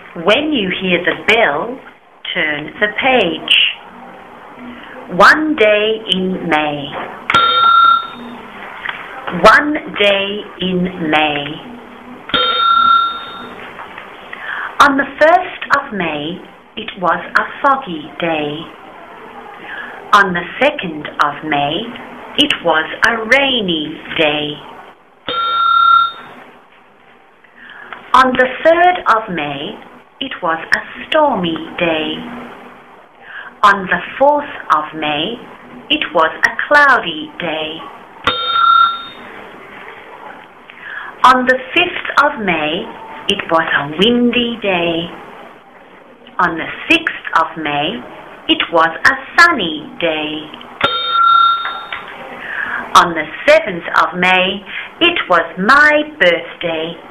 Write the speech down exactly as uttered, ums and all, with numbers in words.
When you hear the bell, turn the page. One day in May. One day in May. On the first of May, it was a foggy day. On the second of May, it was a rainy day. On the third of May, it was a stormy day. On the fourth of May, it was a cloudy day. On the fifth of May, it was a windy day. On the sixth of May, it was a sunny day. On the seventh of May, it was my birthday.